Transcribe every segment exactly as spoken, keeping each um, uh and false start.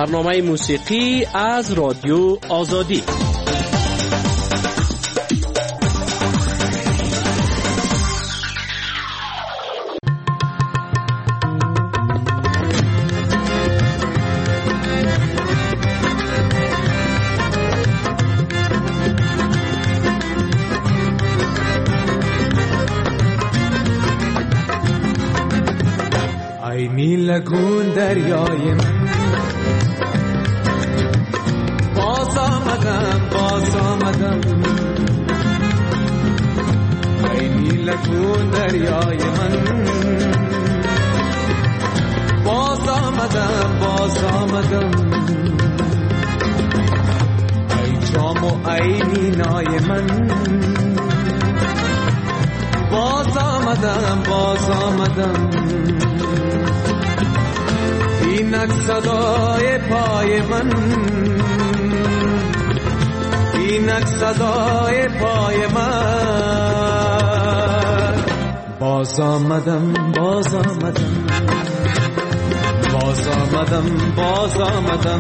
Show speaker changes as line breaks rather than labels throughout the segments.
برنامه موسیقی از رادیو آزادی.
ای نیلگون دریای من، باز آمدم باز آمدم. ای نیلگون دریای من، باز آمدم باز آمدم. ای جام و ای مینای من، باز آمدم باز آمدم. اینک صدای پای من، اینک صدای پای من. باز آمدم باز آمدم باز آمدم باز آمدم.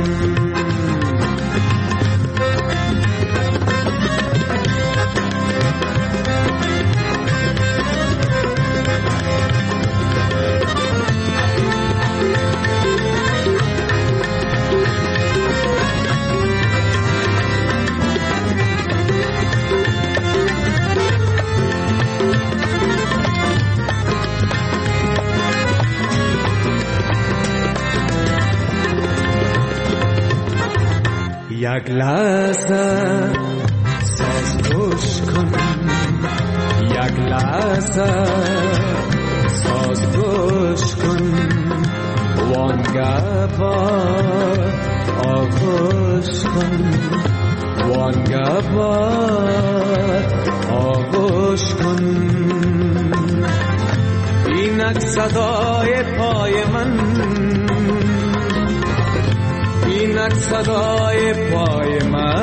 یک لحظه ساز گوش کن، یک لحظه ساز گوش کن. وانگه با آغوش کن، وانگه با آغوش کن. اینک صدای پای من، اینک صدای پای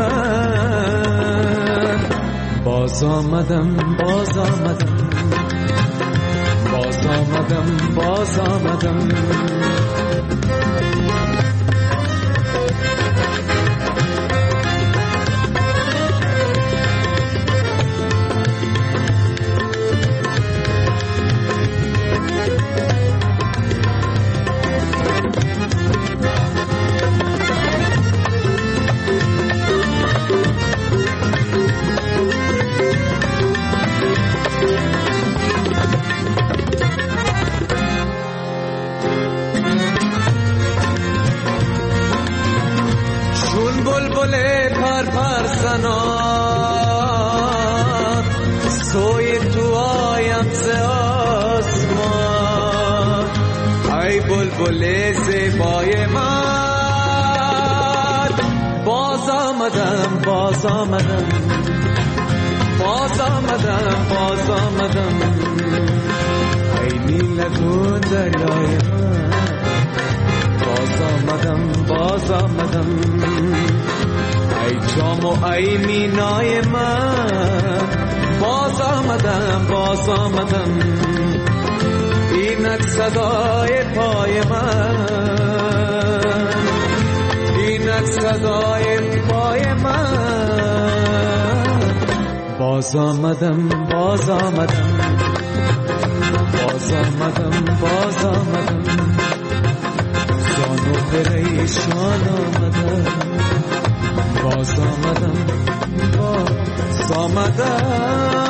من. باز آمدم باز آمدم باز آمدم باز آمدم. سوی تو آیم ز آسمان. ای بلبل زیبای من، باز آمدم باز آمدم باز آمدم باز آمدم. ای نیلگون دریای من، باز آمدم باز آمدم. ای جام و ای مینای من، باز آمدم باز آمدم. اینک صدای پای من، اینک صدای پای من. باز آمدم باز آمدم باز آمدم باز آمدم. جان و پریشان آمدم، باز آمدم باز آمدم.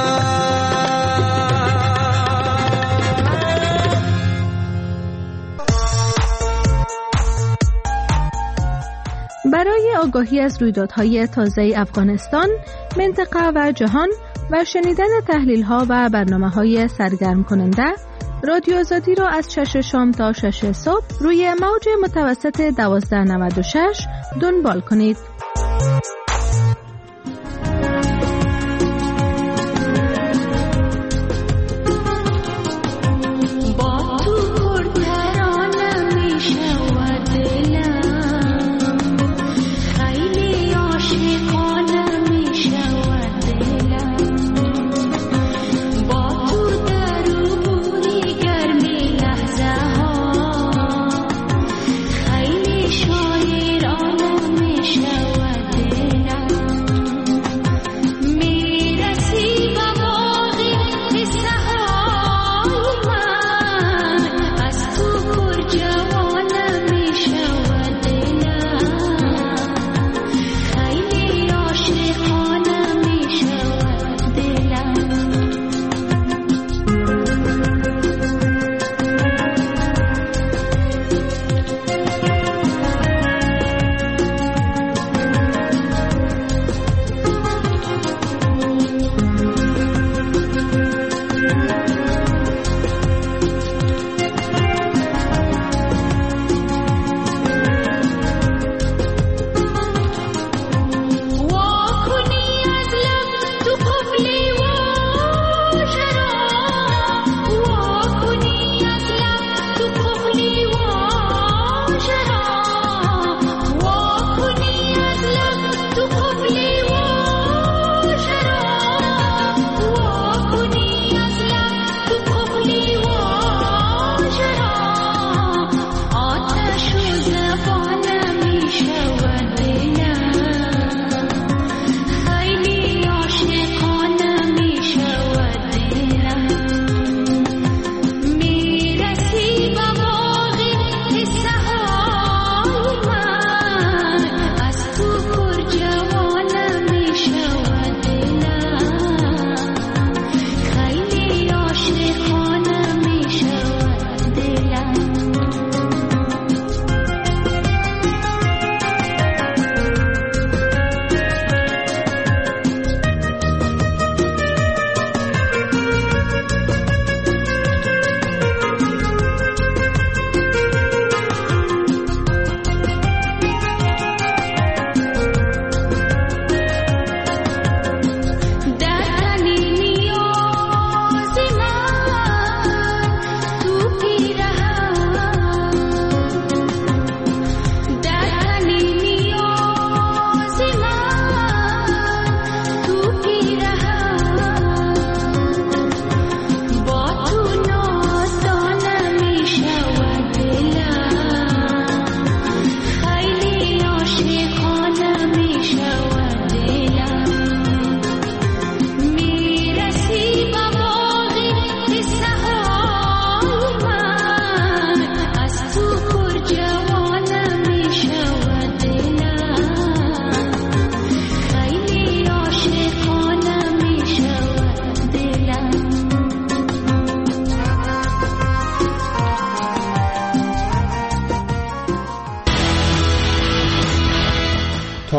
برای آگاهی از رویدادهای تازه افغانستان، منطقه و جهان و شنیدن تحلیل‌ها و برنامه‌های سرگرم کننده، رادیو آزادی را از شش شام تا شش صبح روی موج متوسط دوازده نود و شش دنبال کنید.
خیلی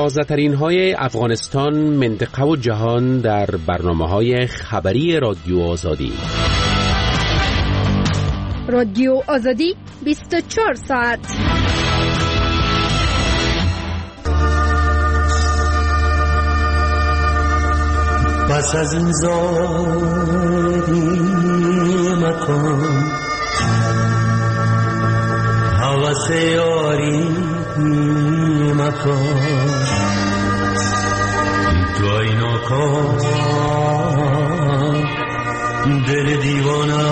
تازه ترین های افغانستان، منطقه و جهان در برنامه های خبری رادیو آزادی.
رادیو آزادی بیست و چهار ساعت.
پس از این زاری مکن، حوث یاری مکن، تو اینا کن دل دیوانه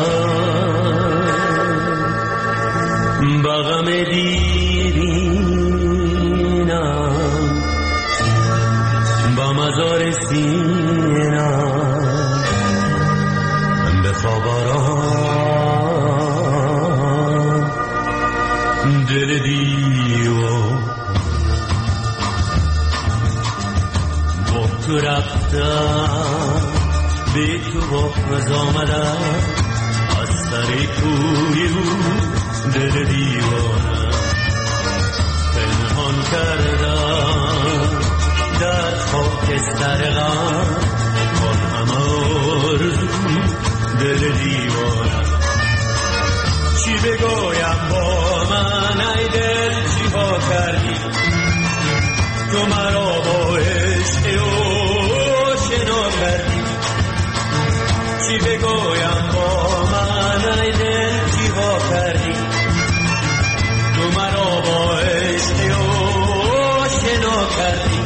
بغم دیرینم با مزار سینم به خواباران دل دیوان با تو رفتم به تو باز آمدم از سر کوی رو دل دیوانم پنهان کردم در خاکستر غم آن همه آرزو دل دیوانم چی بگویم با من ای دل چی ها کردی تو مرا با عشق او شنا کردی چی بگویم با من ای دل چی ها کردی تو مرا با عشق او شنا کردی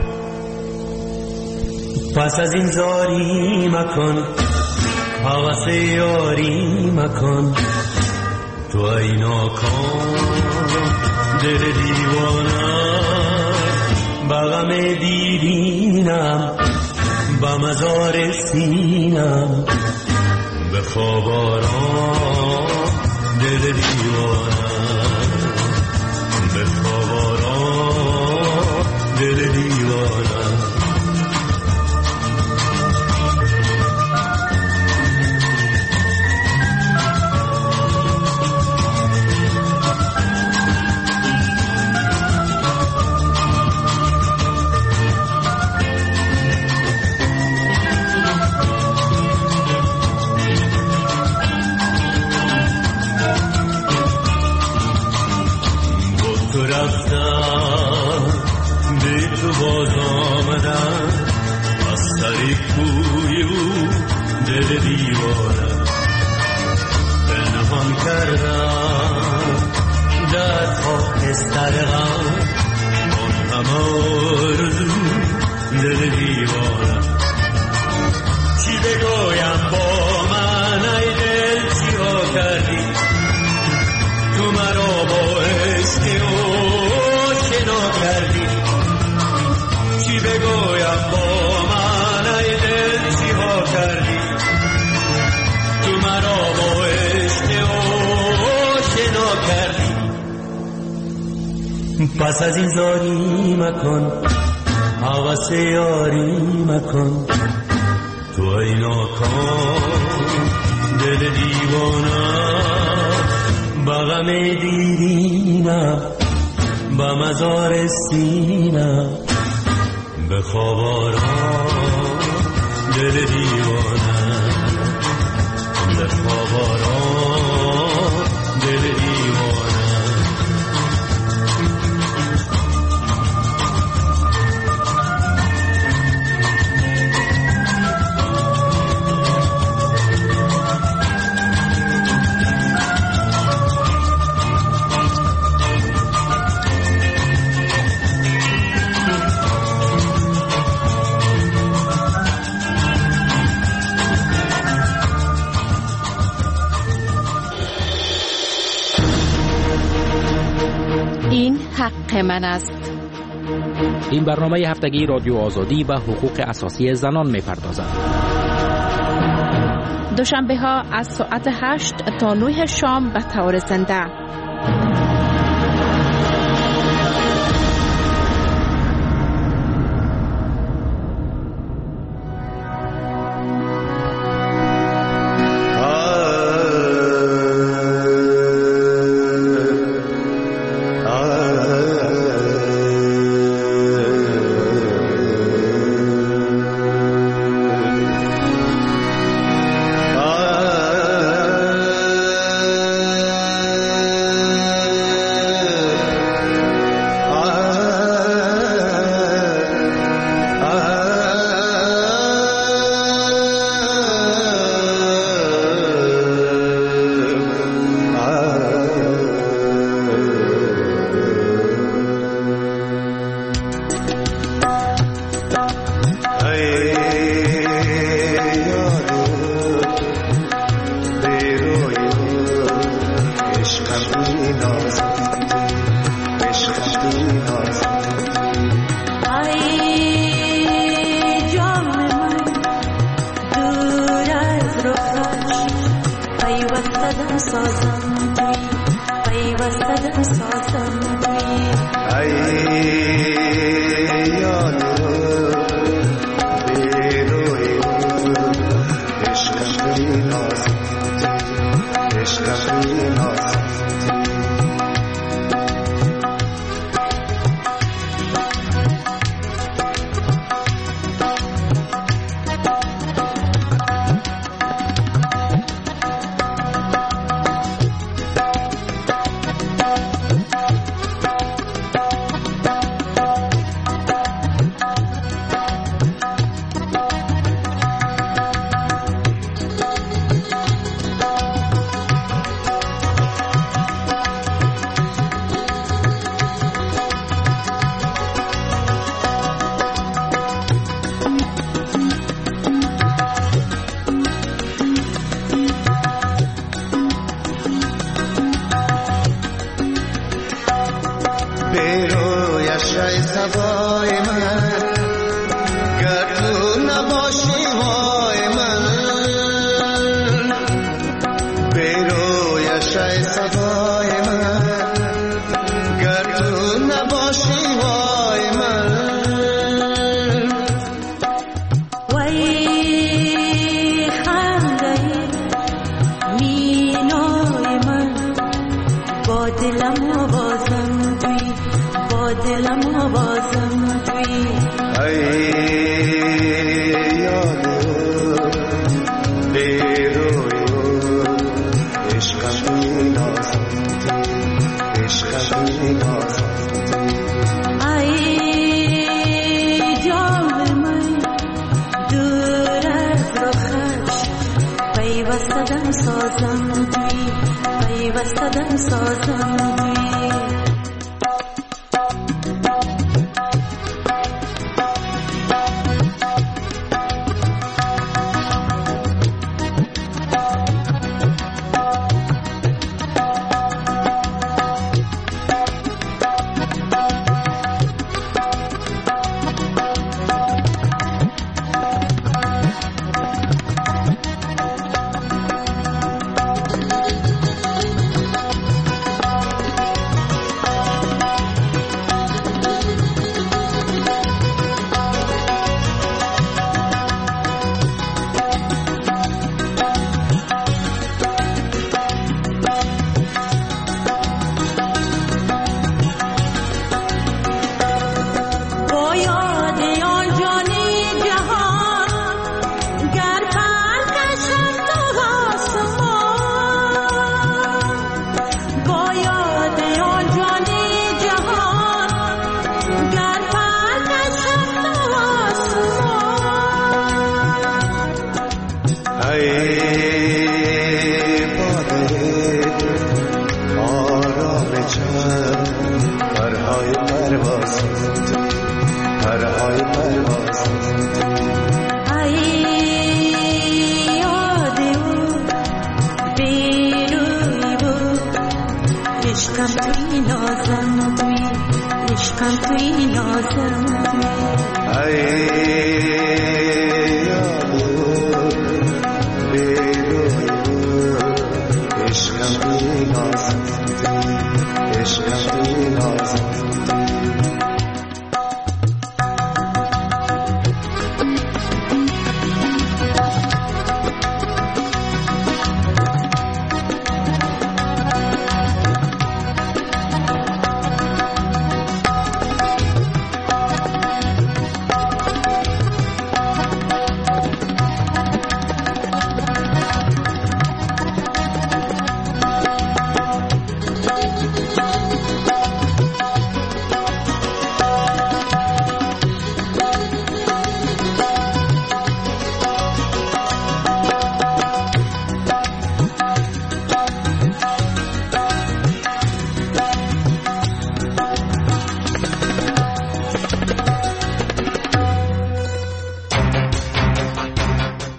پس از این زاری مکن حوث یاری مکن تو ای ناکام دل دیوانه بغم دیرینم با مزار سینم به خواب آرام دل دیوانه به خواب آرام دل دیوانه باز آمدم از سر کوی او دل دیوانه پنهان کردم در خاکستر غم آن همه آرزو دل دیوانه چی بگویم با من ای دل چی ها کردی تو مرا با عشق او شنا کردی چی بگویم با من ای دل چی ها کردی تو مرا با عشق او شنا کردی پس از این زاری مکن حوث یاری مکن تو ای ناکام دل دیوانه بغم دیرینم با مزار سینم به خواب آرام دل دیوانه به خواب آرام دل دیوانه
حق من است.
این برنامه هفتگی رادیو آزادی به حقوق اساسی زنان می‌پردازد.
دوشنبه ها از ساعت هشت تا نه شام به طور زنده.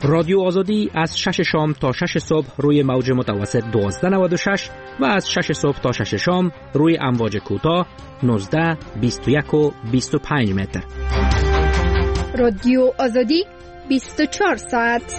رادیو آزادی از شش شام تا شش صبح روی موج متوسط دوازده نود و شش و از شش صبح تا شش شام روی امواج کوتاه نوزده، بیست و یک و بیست و پنج متر.
رادیو آزادی بیست و چهار ساعت.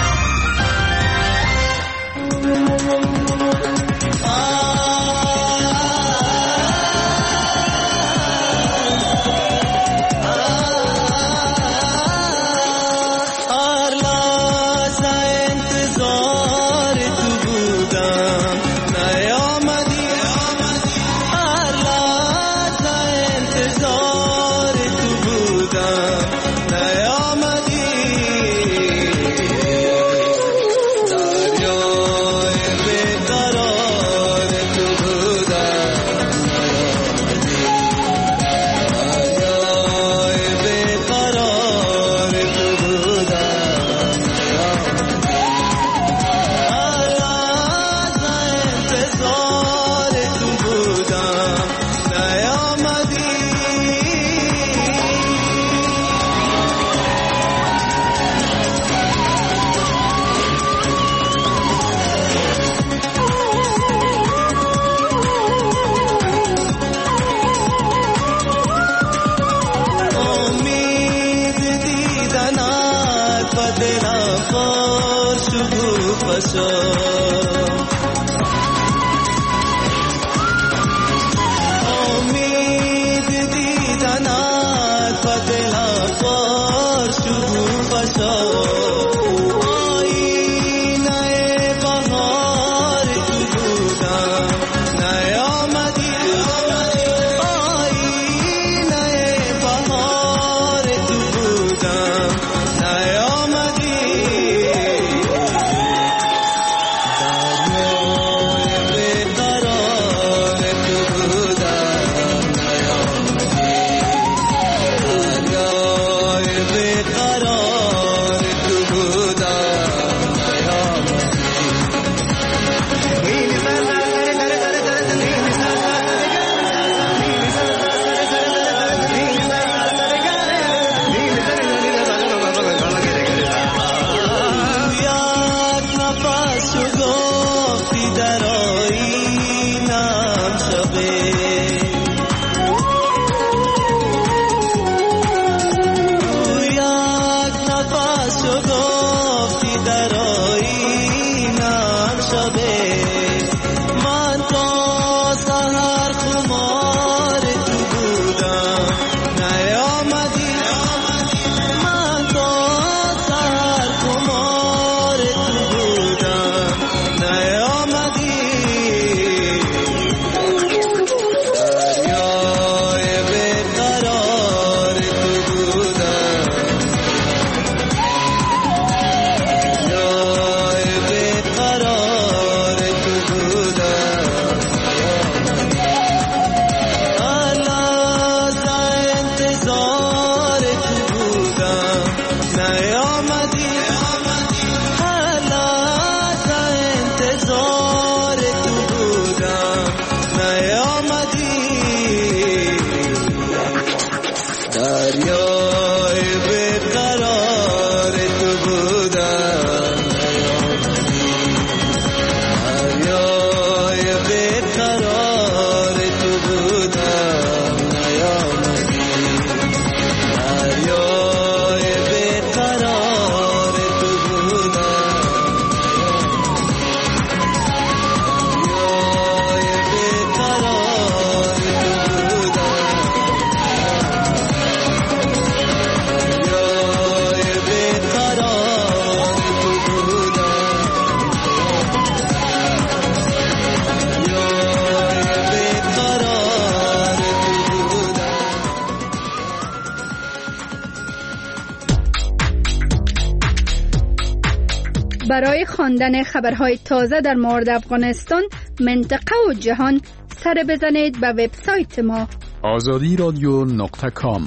برای خواندن خبرهای تازه در مورد افغانستان، منطقه و جهان سر بزنید به وبسایت ما
آزادی رادیو نقطه کام.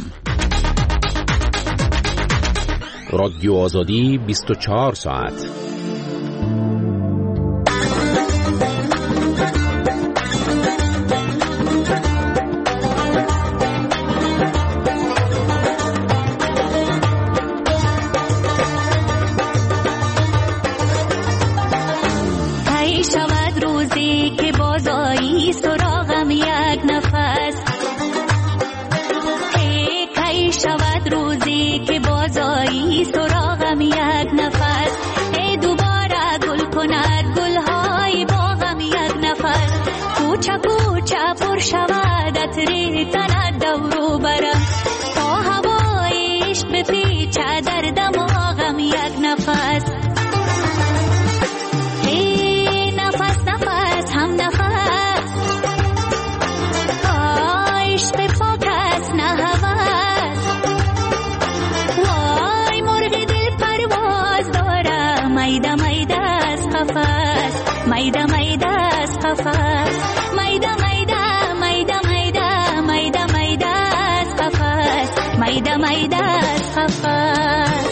رادیو آزادی بیست و چهار ساعت.
عطر تنت دورو برم تا هوای عشق بپیچه در دماغم یک نفس. هی نفس نفس هم نفس عشق پاک است نه هوس. وای مرغ دل پرواز دارم میده میده از قفس میده میده از قفس میده میده میده میده میده میده از قفس میده میده از قفس.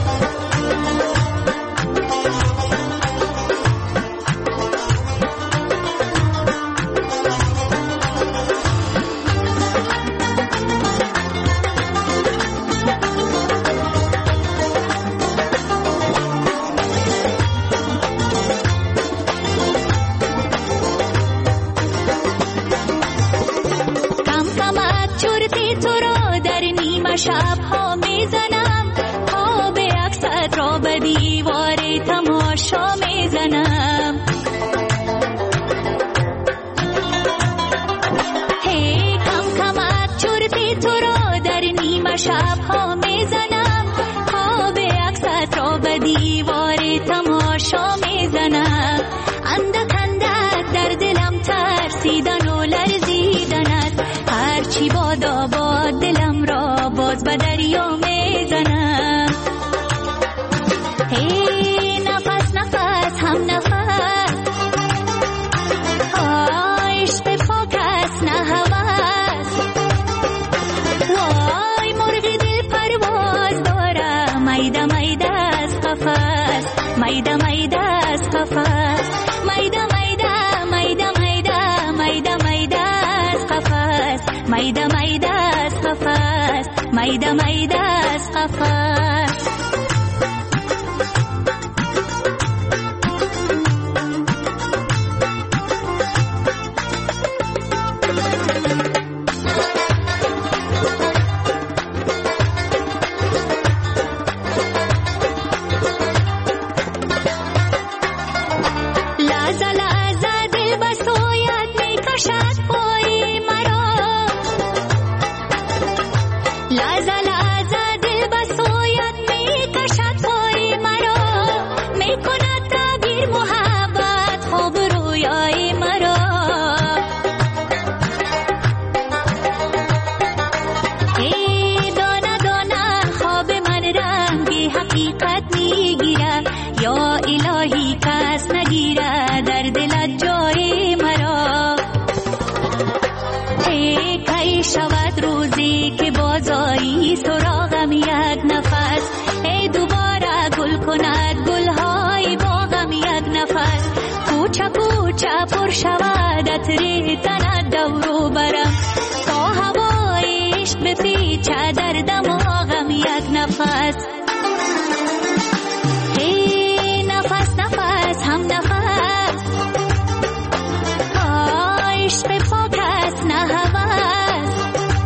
شب‌ها میزنم خواب عکست را به دیوار تماشا میزنم. هی کم کمک چرتی تو را در نیمه شب‌ها میزنم خواب عکست را به دیوار تماشا میزنم. اندک اندک در دلم ترسیدن و لرزیدن است هرچی بادا باد دلم را باز به دریا میزنم. هی نفس نفس هم نفس عشق پاک است نه هوس. وای مرغ دل پرواز دارم میده میده از قفس میده میده از قفس میده میده میده میده میده میده از قفس میده میده از قفس میده میده از قفس. لحظه لحظه دل به سویت میکشد پای مرا. لحظه لحظه دل به سویت میکشد پای مرا. میکند تعبیر محبت خواب رویای مرا. ای دانه دانه خواب من رنگی حقیقت میگیرد یا الهی کس نگیرد در دلت جای مرا. ای کی شود روزی که بازایی سراغم یک نفس. ای دوباره گل کند گلهای باغم یک نفس. کوچه کوچه پر شود عطر تنت دورو برم تا هوای عشق بپیچه در دماغم یک نفس. هی نفس نفس هم نفس عشق پاک است نه هوس.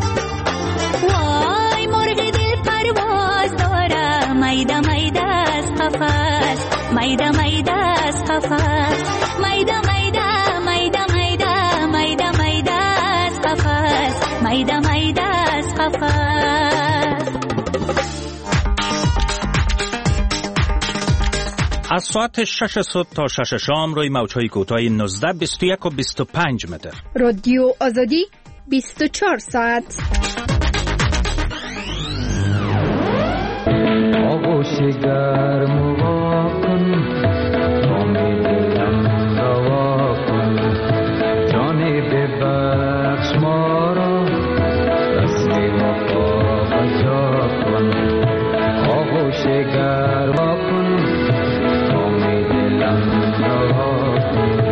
وای مرغ دل پرواز دارم میده میده از قفس میده میده از قفس میده میده میده میده میده میده از قفس میده میده از قفس.
از ساعت شش صبح تا شش شام روی موج‌های کوتاه نوزده، بیست و یک و بیست و پنج متر.
رادیو آزادی بیست و چهار ساعت.
آغوش گرم و واکن نام دلم روا کن. جان ببخش ما را رسم وفا بجا کن. آغوش گرم واکن نام دلم روا کن.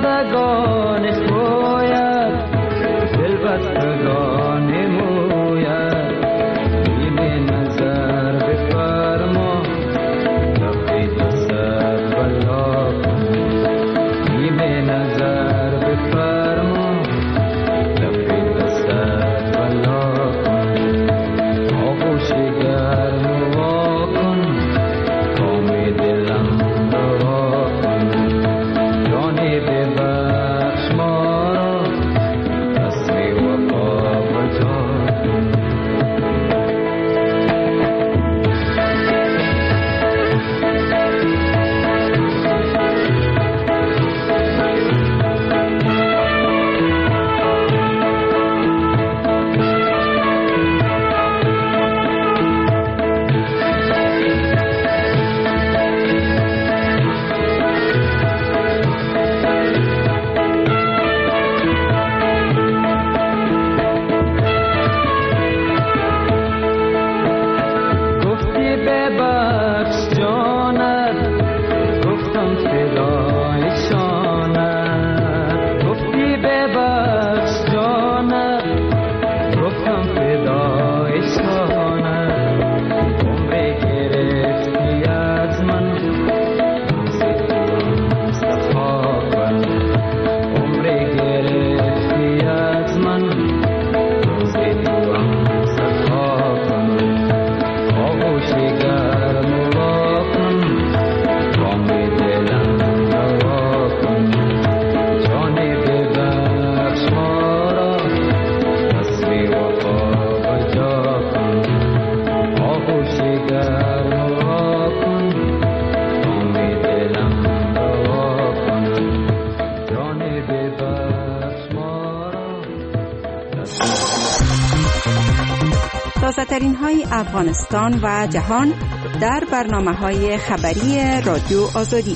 بستگان شوید دل بستگان موید بیم نظر بفرما لبی دستت بلا کن بیم نظر بفرما لبی دستت بلا کن آغوش گرم وا کن کام دلم روا کن جانی ببخش ما را رسمی وفا بجا کن گفتی ببخش جانت گفتم فدای شانت گفتی ببخش جانت گفتم فدای شانت عمری گرفتی از من روز تو صفا کن عمری گرفتی از من روز تو صفا کن آغوش گرم وا کن کام دلم روا کن جانی ببخش ما را رسمی وفا بجا کن آغوش گرم وا کن کام دلم روا کن جانی ببخش ما را
تازه‌ترین های افغانستان و جهان در برنامه‌های خبری رادیو آزادی.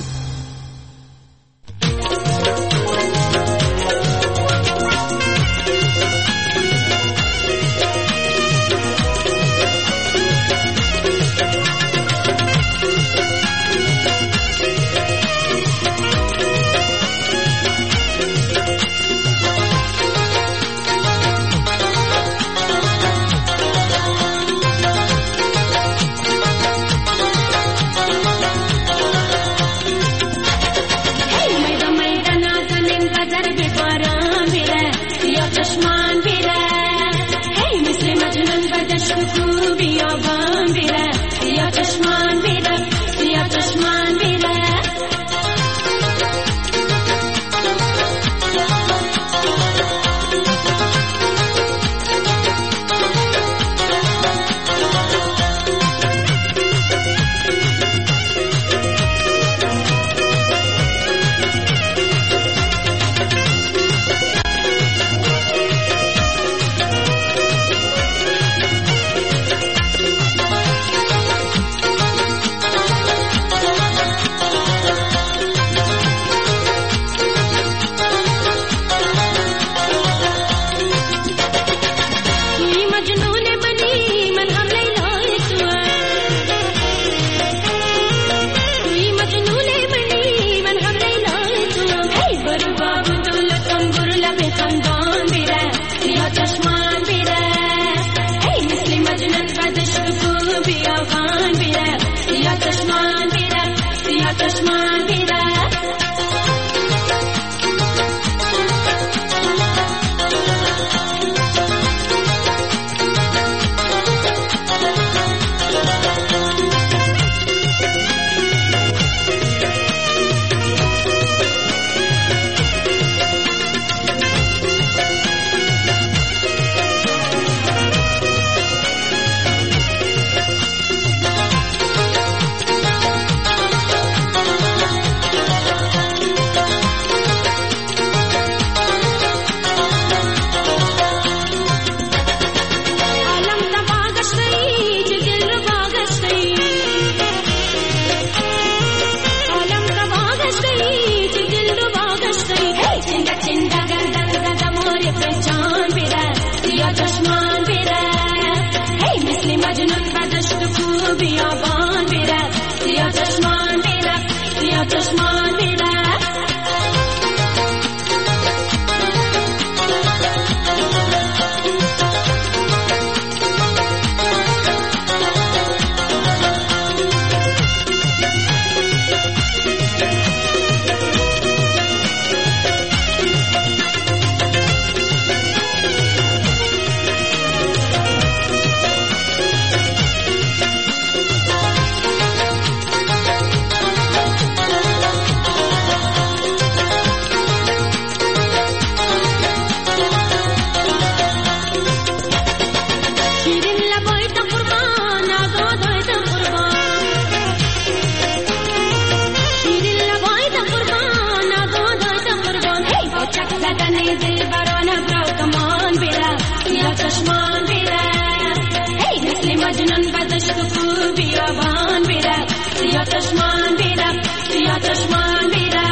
چک زدن دل بران برا کمان بیره یا چشمان بیره ای مثل مجنون بدشت و کو بیابان بیره یا چشمان بیره یا چشمان بیره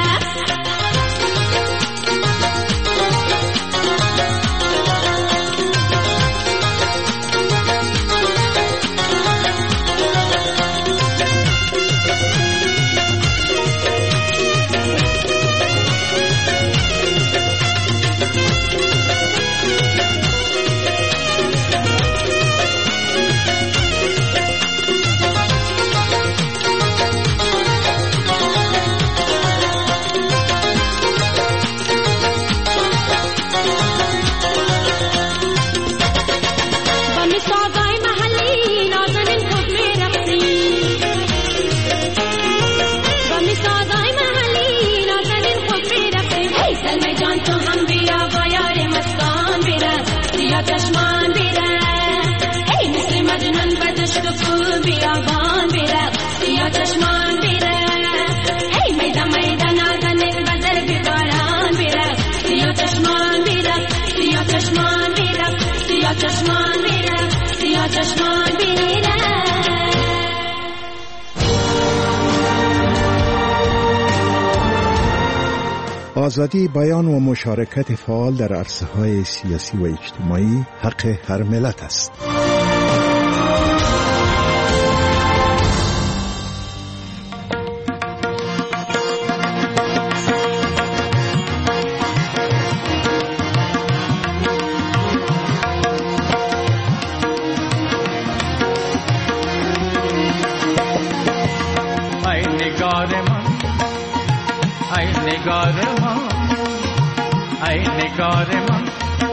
چشمان بیره ای مثل مجنون بدشت و کو بیابان بیره یا چشمان بیره ای میده میده نازنین بدر بیباران بیره یا چشمان بیره یا چشمان بیره یا چشمان بیره یا چشمان بیره
آزادی بیان و مشارکت فعال در عرصه‌های سیاسی و اجتماعی حق هر ملت است.
ای نگار من ای نگار من ای نگار من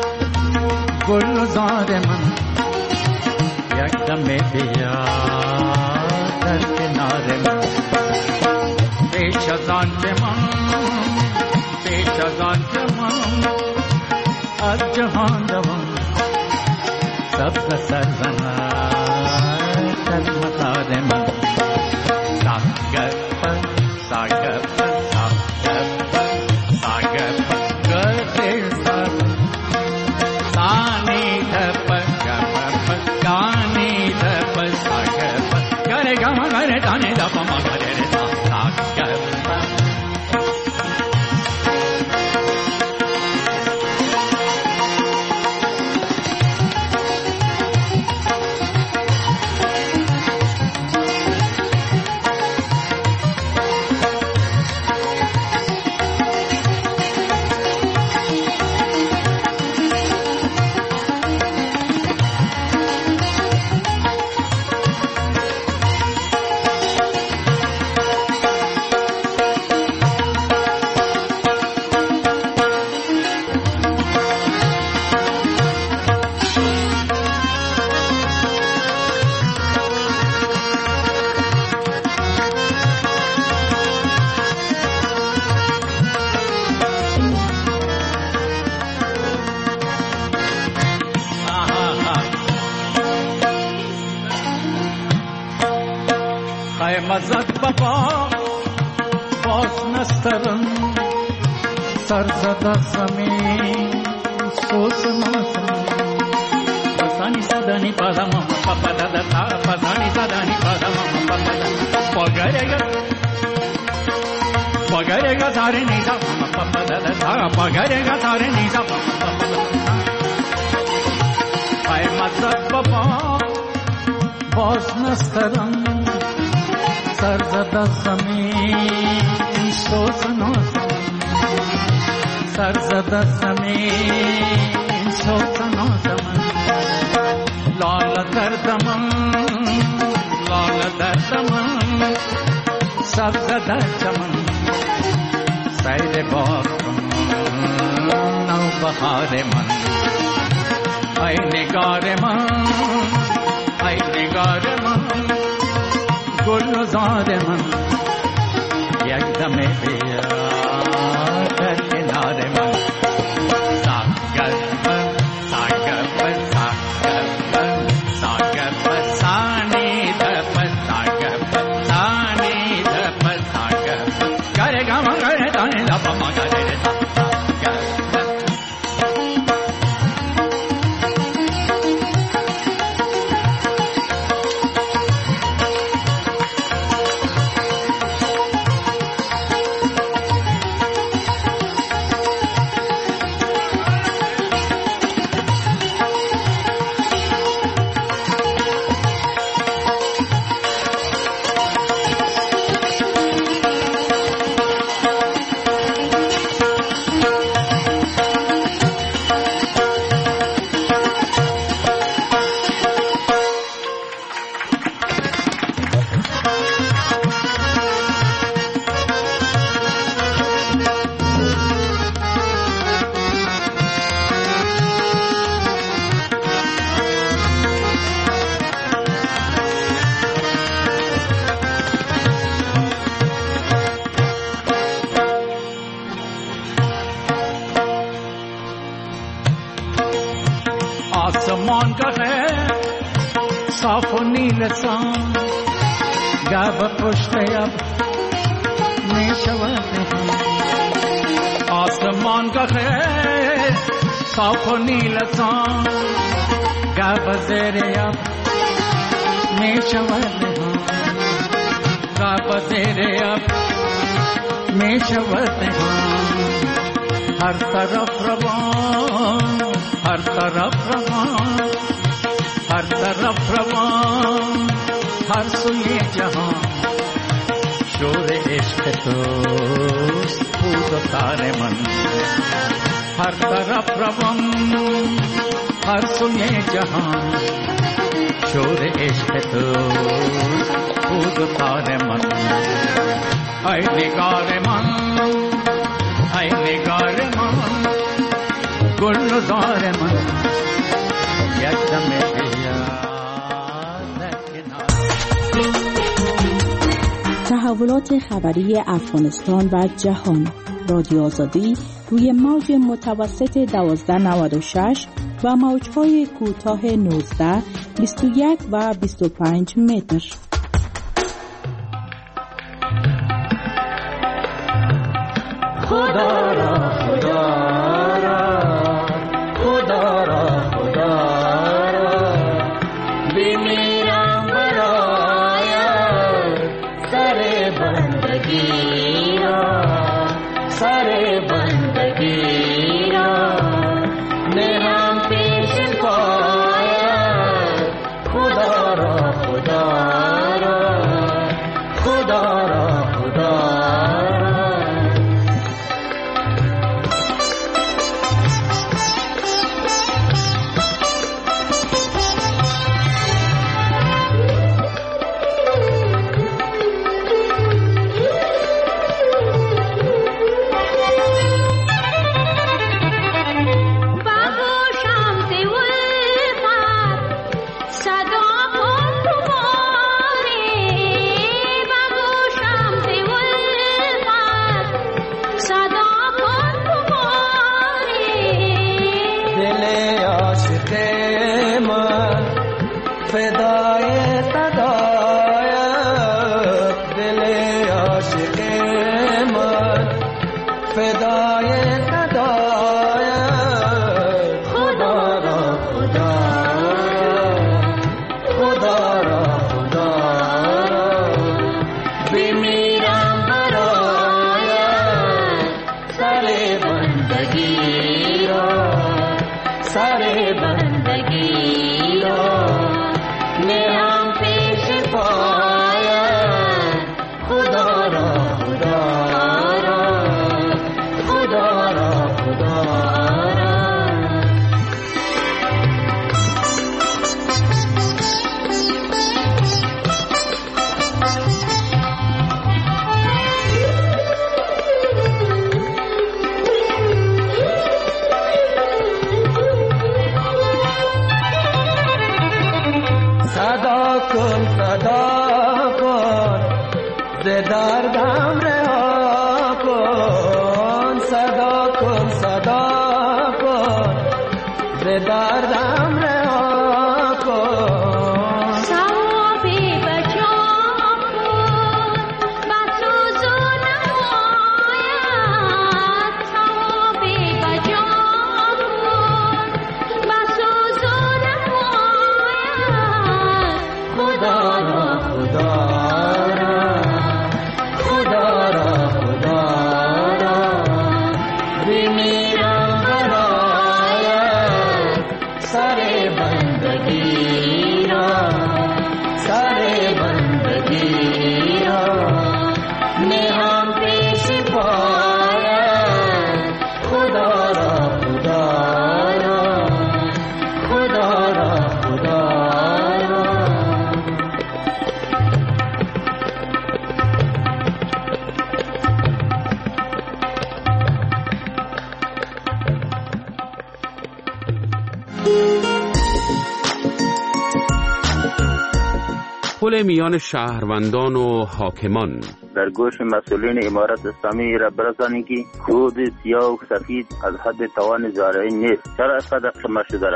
گلزار من یک دم بیا در کنار من پیش از آن که من پیش از آن که من از جهان دوم سبز سرزنم در مزار من ساگر ساگر مزد بابا باز نسترن سرزده زمین سوز نازم پسانی صدانی پادم پاپا دادا تا پسانی صدانی پادم پاپا دادا پگرگا پگرگا ساره نیزا پاپا دادا تا پگرگا ساره نیزا پاپا دادا ای مزد بابا باز نسترن سرزده زمین سوز نازم سرزده زمین سوز نازم لال دردم لال دردم سبز در چمن سیر باغ نو بهار من ای نگار من ای نگار من گلزار من یک دم بیا در کنار من ساگر من ساگر من ساگر من ساگر من سانی دپ ساگر من سانی دپ ساگر من گره گم گره دانی دپ ما گره ساگر आसमान का है साफ नील सान गब पुष्ट अब में शवत आसमान का है साफ नील सान गब जेरे अब में शवत गब जेरे अब में शवत हर तरफ रवान हर तरफ रवान हर तरफ रवान हर सुए जहां शोर इश्क तो फूट तारे मन हर तरफ रवान हर सुए जहां शोर इश्क तो फूट तारे मन ऐ निगारे मन ऐ निगारे मन गुलजार मन यकदम
تحولات خبری افغانستان و جهان رادیو آزادی روی موج متوسط دوازده نود و شش و موج‌های کوتاه نوزده، بیست و یک و بیست و پنج متر.
خدا را خدا را خدا را خدا را بمیرم برایت سر بندگی را سر بندگی را نهم پیش پایت خدا را خدا را خدا را خدا
پل میان شهروندان و حاکمان
در گوش مسئولین امارت اسلامی را برسانید که کود سیاه و سفید از حد توان زارعین نیست. چرا اینقدر خمه شده را؟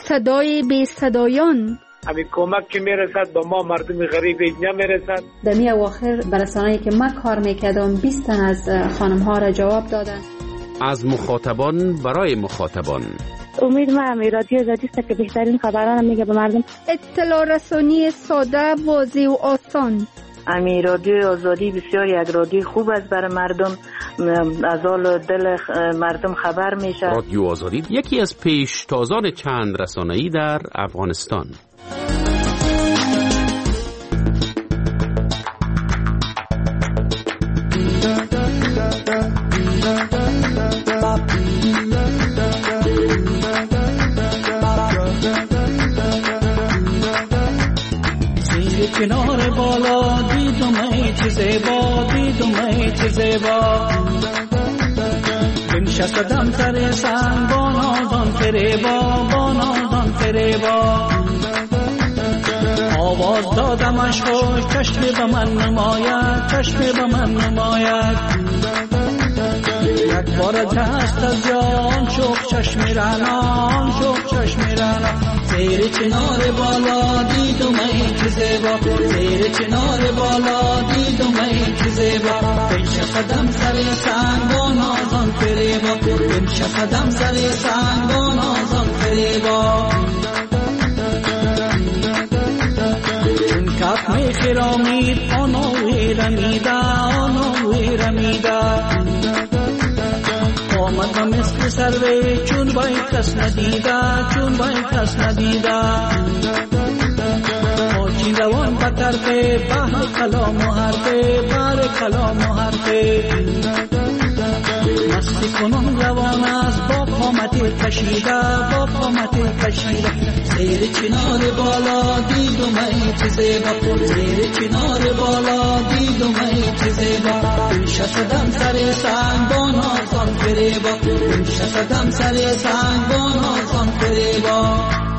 صدای بی صدایان.
همین کمک که میرسد با ما مردم غریب اینجا میرسد.
در می اواخر برسانه‌ای که من کار میکردم بیست تن از خانم ها را جواب دادن.
از مخاطبان برای مخاطبان.
امید من رادیو آزادی است که بهترین خبران میگه به مردم.
اطلاع رسانی ساده، واضح و آسان.
امی رادیو آزادی بسیار یک رادیو خوب است برای مردم، از حال دل مردم خبر میشه.
رادیو آزادی یکی از پیشتازان چند رسانه‌ای در افغانستان.
کنار بالا دیدم ای چه زیبا، دیدم ای چه زیبا، بنشستم سر سنگ با نازان فریبا، با نازان فریبا، آواز دادمش خوش چشم به من نماید، چشم به من نماید، یک بار دست از جان شوق چشم رنان، شوق چشم رنان، زیر چنار بالا دیدم ای که زیبا، زیر چنار بالا دیدم ای که زیبا، بنشستم سر سنگ با نازان فریبا، بنشستم سر سنگ با نازان فریبا، چون کف می خرامید آنوی رمیده، آنوی رمیده، آمدم مثل سروی چون باید کس ندیده، چون باید کس ندیده، آچین روان به طرف بحر کلام و حرفه، بحر کلام و حرفه، مستی کنم روان است با قامت کشیده، با قامت کشیده، زیر چنار بالا دیدم ای چه زیبا، زیر چنار بالا دیدم ای چه زیبا، بنشستم سر سنگ با نازان فریبا، بنشستم سر سنگ با نازان فریبا.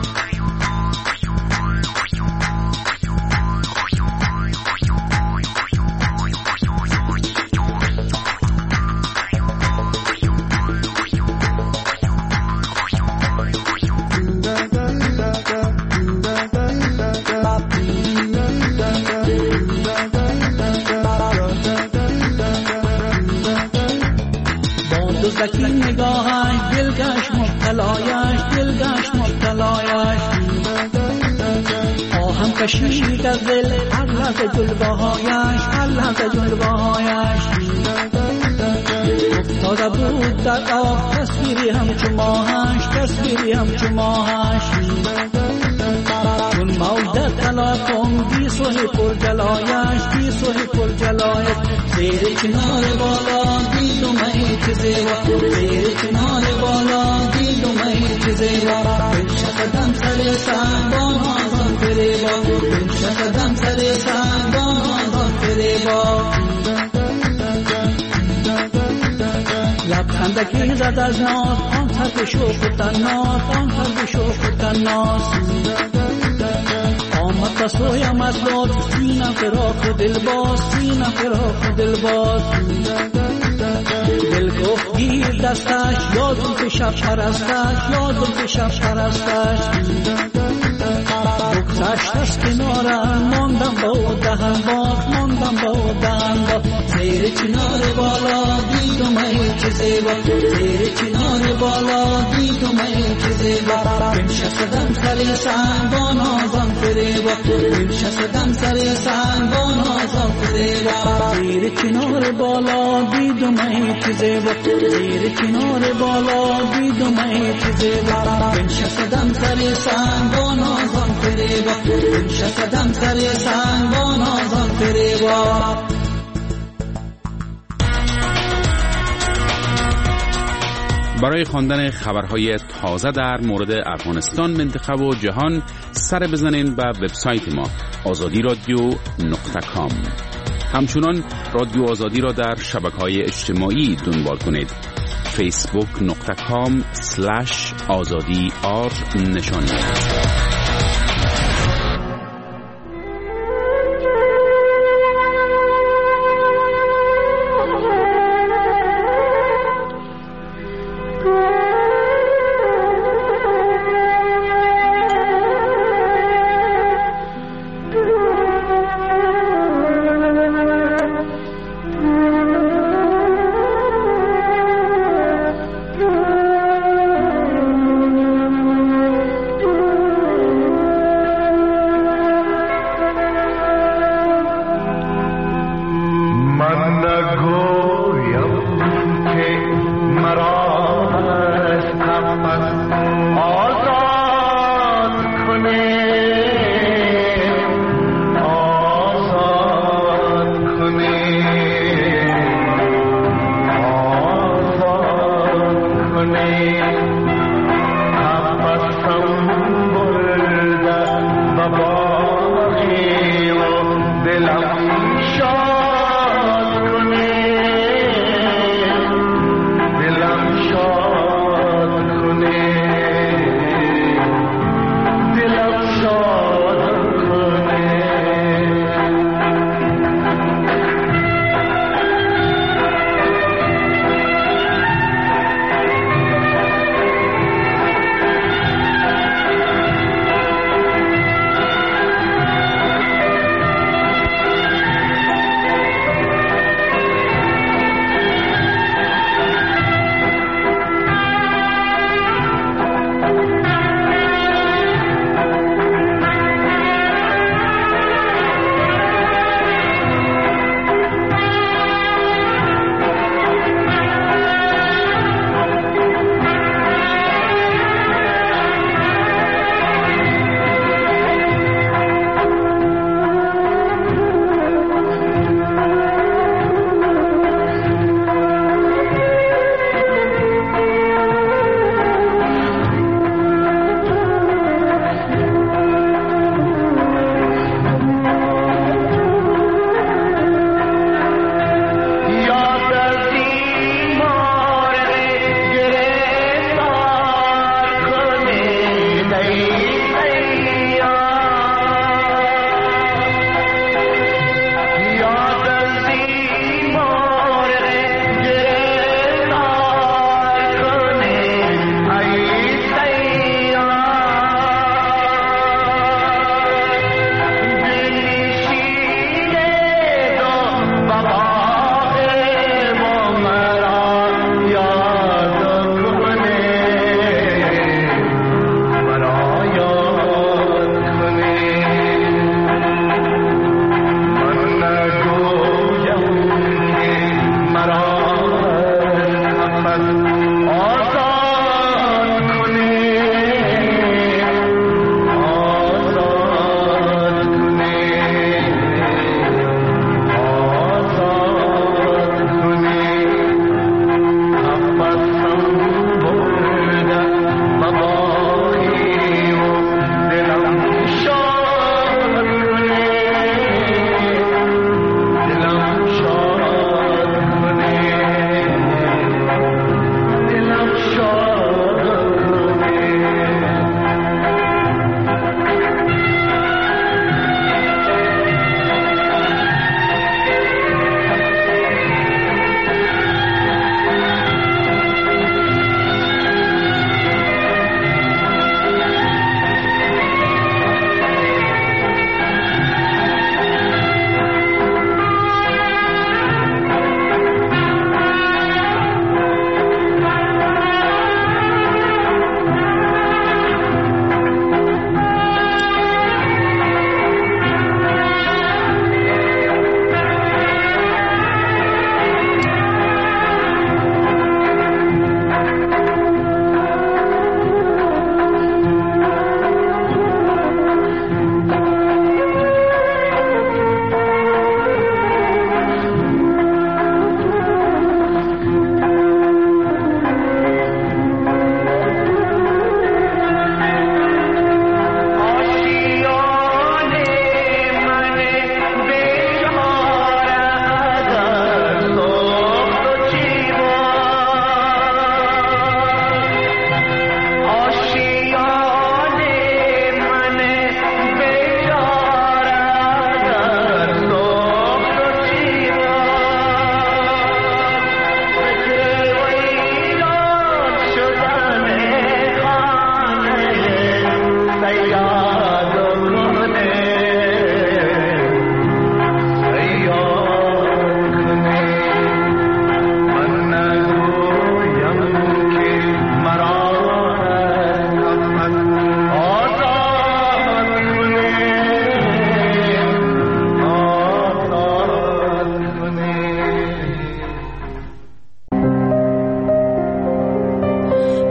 زکی نگاهش دلگش مبتلایش، دلگش مبتلایش، آهم کشید از دل هر لحظه جلوهایش، هر لحظه جلوهایش، افتاده بود در آب تصویری همچو ماهش، تصویری همچو ماهش، چون موج در تلاقم بی صلح پر جلایش، بی صلح پر جلایش، زیر کنار بالا دیدم ای چه زیبا، زیر کنار بالا دیدم ای چه زیبا، بنشستم سر سنگ با نازان فریبا، بنشستم سر سنگ با نازان فریبا، لبخندکی زد از ناز آن طرف شوق و تناس، آن طرف شوق و تناس، آمد بسویم از لطف سینم فراق و دلباز، سینم فراق و دلباز، دل گفت گیر دستش یادم که شب پرستش، یادم که شب پرستش، بگذشت از کنارم ماندم با او دهن باز، ماندم با او دهن باز، زیر چنار بالا دیدم ای چه زیبا، زیر چنار بالا دیدم ای چه زیبا، بنشستم سر سنگ با نازان فریبا، بنشستم سر سنگ با نازان فریبا، زیر چنار بالا دیدم ای چه زیبا، زیر چنار بالا دیدم ای چه زیبا، بنشستم سر سنگ با نازان فریبا، بنشستم سر سنگ با نازان فریبا.
برای خواندن خبرهای تازه در مورد افغانستان، منطقه و جهان سر بزنین به وبسایت ما آزادی رادیو نقطه کام. همچنان رادیو آزادی را در شبکه‌های اجتماعی دنبال کنید. فیسبوک نقطه کام سلش آزادی آر نشانی.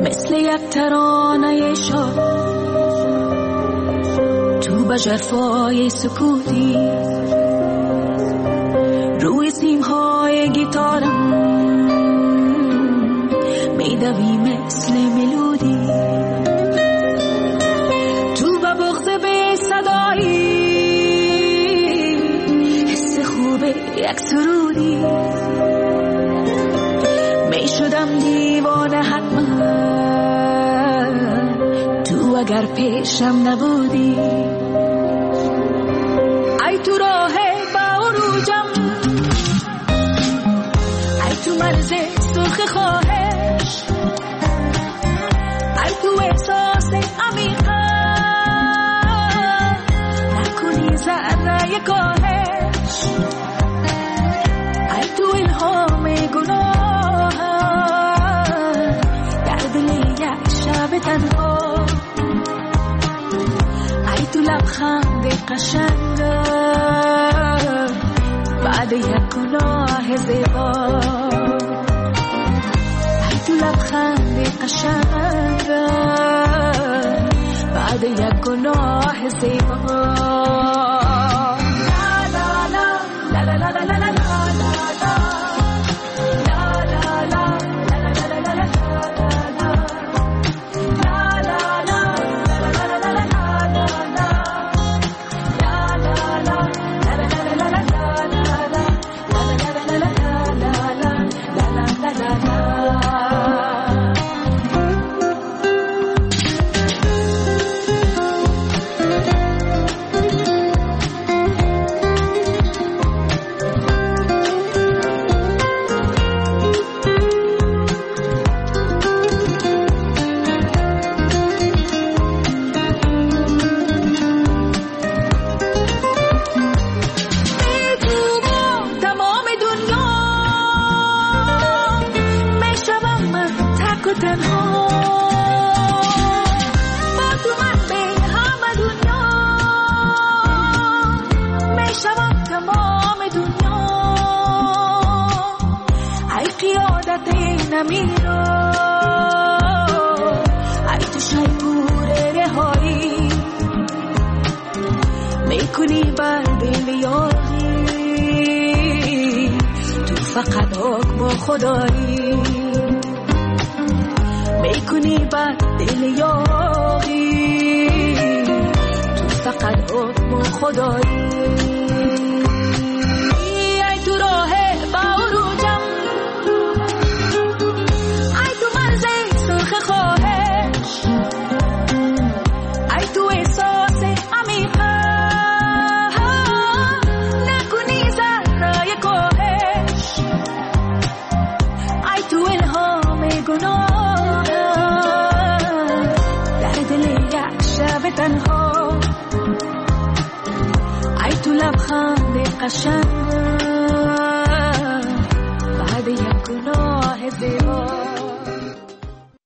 مثل یک ترانه شاد تو به جرفای سکوتی روی سیمهای گیتارم میدوی مثل ملودی تو به بغض به صدایی حس خوب یک سرودی می شدم دیوانه حتما تو اگر پیشم نبودی ای تو راه با عروجم ای تو مرز سرخ خواهش ای تو احساس عمیقا نکنی ذره کاهش ای تو الهام گناه در دل یک شب تنها ای تو لبخند قشنگ بعد یک گناه زیبا ای تو لبخند قشنگ بعد یک گناه زیبا فقط حکم خدایی میکنی بر دل یاغی تو فقط حکم خدایی ای تو راه با عروجم ای تو مرز سرخ خواهش ای تو احساس عمیقا نکنی ذره کاهش ای تو الهام گناه در دل یک شب تنها ای تو لبخند قشنگ